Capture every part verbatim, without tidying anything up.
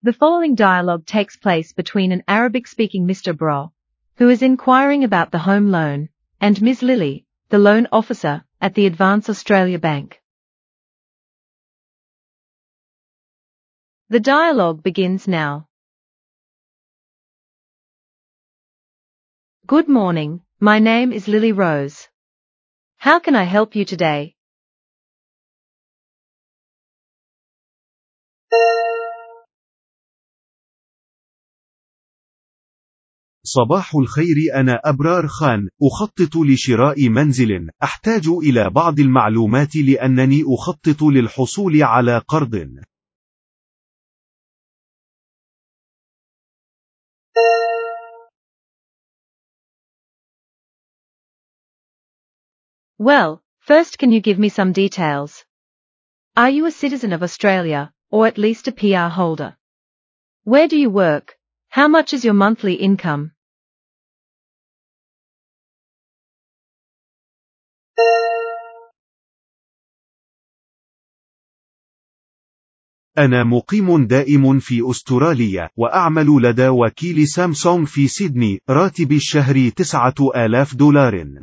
The following dialogue takes place between an Arabic-speaking Mister Bro, who is inquiring about the home loan, and Miz Lily, the loan officer at the Advance Australia Bank. The dialogue begins now. Good morning, my name is Lily Rose. How can I help you today? صباح الخير، أنا أبرار خان، أخطط لشراء منزل. أحتاج إلى بعض المعلومات لأنني أخطط للحصول على قرض. Well, first can you give me some details? Are you a citizen of Australia, or at least a P R holder? Where do you work? How much is your monthly income? أنا مقيم دائم في أستراليا، وأعمل لدى وكيل سامسونج في سيدني. راتبي الشهري تسعة آلاف دولار.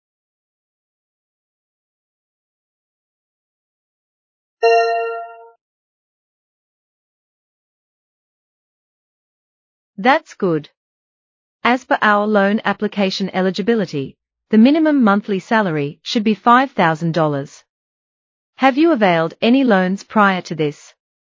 That's good. As per our loan application eligibility, the minimum monthly salary should be five thousand dollars. Have you availed any loans prior to this?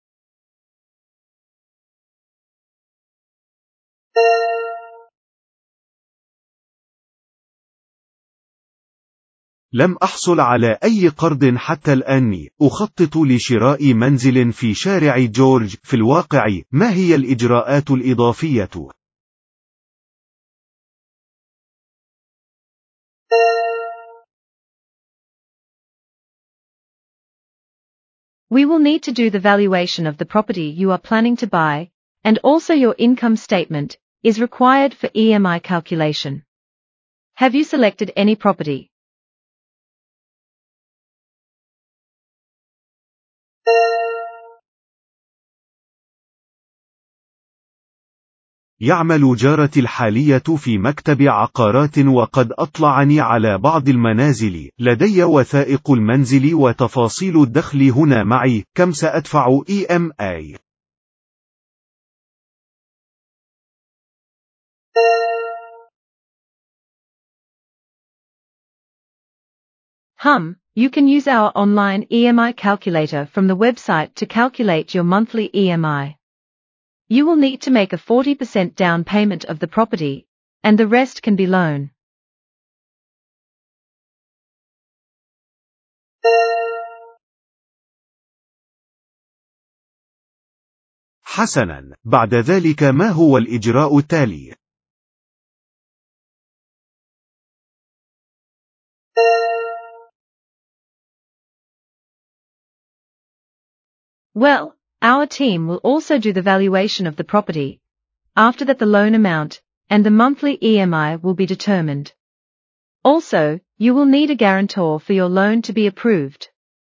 لم أحصل على أي قرض حتى الآن. أخطط لشراء منزل في شارع جورج. في الواقع، ما هي الإجراءات الإضافية؟ We will need to do the valuation of the property you are planning to buy, and also your income statement is required for E M I calculation. Have you selected any property? يعمل جارتي الحالية في مكتب عقارات، وقد أطلعني على بعض المنازل. لدي وثائق المنزل وتفاصيل الدخل هنا معي. كم سأدفع إي إم آي؟ Hum, you can use our online E M I calculator from the website to calculate your monthly E M I. You will need to make a forty percent down payment of the property, and the rest can be loan. حسناً، بعد ذلك ما هو الإجراء التالي؟ Well, our team will also do the valuation of the property. After that, the loan amount and the monthly E M I will be determined. Also, you will need a guarantor for your loan to be approved.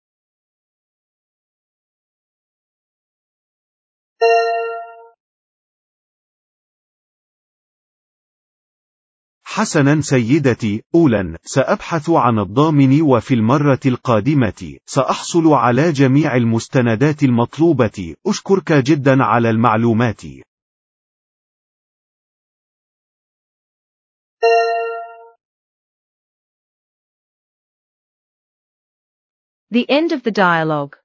حسناً سيدتي، أولاً، سأبحث عن الضامن، وفي المرة القادمة، سأحصل على جميع المستندات المطلوبة. أشكرك جداً على المعلومات. The end of the dialogue.